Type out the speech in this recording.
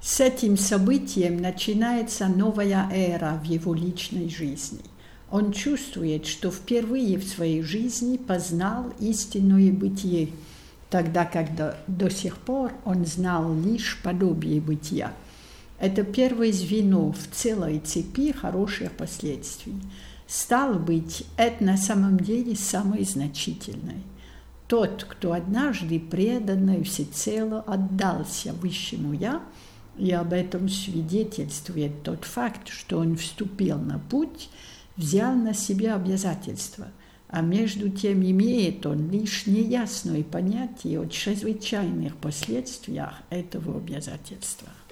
С этим событием начинается новая эра в его личной жизни. Он чувствует, что впервые в своей жизни познал истинное бытие, тогда как до сих пор он знал лишь подобие бытия. Это первое звено в целой цепи хороших последствий. Стало быть, это на самом деле самое значительное. Тот, кто однажды преданно и всецело отдался Высшему Я, и об этом свидетельствует тот факт, что он вступил на путь, взял на себя обязательства, а между тем имеет он лишь неясное понятие о чрезвычайных последствиях этого обязательства.